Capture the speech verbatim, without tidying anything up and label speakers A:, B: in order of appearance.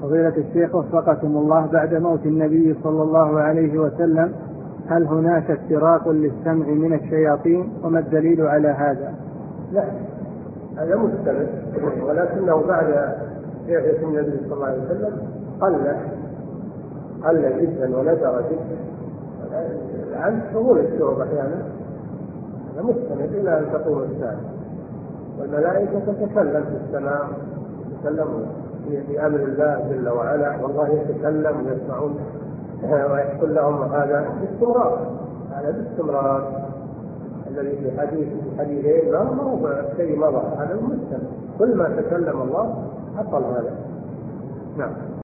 A: فضيلة الشيخ وفقكم الله، بعد موت النبي صلى الله عليه وسلم هل هناك افتراق للسمع من الشياطين، وما الدليل على هذا؟
B: لا، هذا مستمر، ولكنه بعد بعثة النبي صلى الله عليه وسلم قل قل جدا ونذر جدا. الآن حضور الشعوب أحيانا هذا مستمر إلى أن تقوم الساعة، والملائكة تتكلم في السماء، تتكلم في أمر الله جل وعلا، والله يتكلم ويسمعون ويحصل لهم هذا باستمرار. هذا باستمرار الذي في حديث في حديثين ما هو شيء مضى، هذا المستمر، كل ما تكلم الله حصل هذا. نعم.